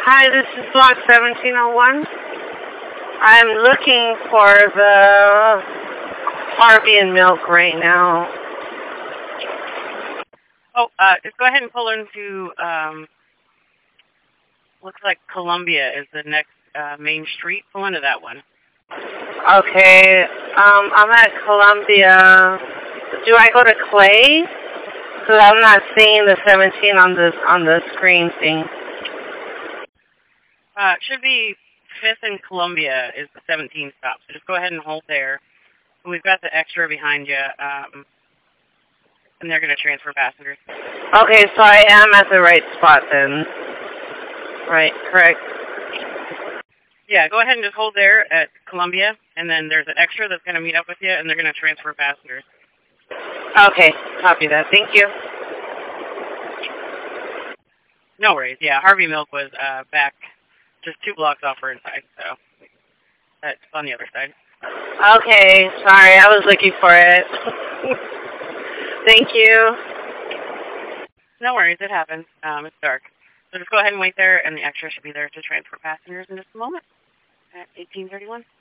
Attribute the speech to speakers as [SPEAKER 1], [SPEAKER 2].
[SPEAKER 1] Hi, this is Block 1701. I'm looking for the Harvey and Milk right now.
[SPEAKER 2] Oh, just go ahead and pull into, looks like Columbia is the next main street. Pull into that one.
[SPEAKER 1] Okay, I'm at Columbia. Do I go to Clay? Because I'm not seeing the 17 on the screen thing.
[SPEAKER 2] Should be 5th and Columbia is the 17 stop. So just go ahead and hold there. We've got the extra behind you, and they're going to transfer passengers.
[SPEAKER 1] Okay, so I am at the right spot then. Right, correct.
[SPEAKER 2] Yeah, go ahead and just hold there at Columbia, and then there's an extra that's going to meet up with you, and they're going to transfer passengers.
[SPEAKER 1] Okay, copy that. Thank you.
[SPEAKER 2] No worries. Yeah, Harvey Milk was back just 2 blocks off her inside, so that's on the other side.
[SPEAKER 1] Okay, sorry, I was looking for it. Thank you.
[SPEAKER 2] No worries, it happens. It's dark. So just go ahead and wait there, and the extra should be there to transfer passengers in just a moment at 1831.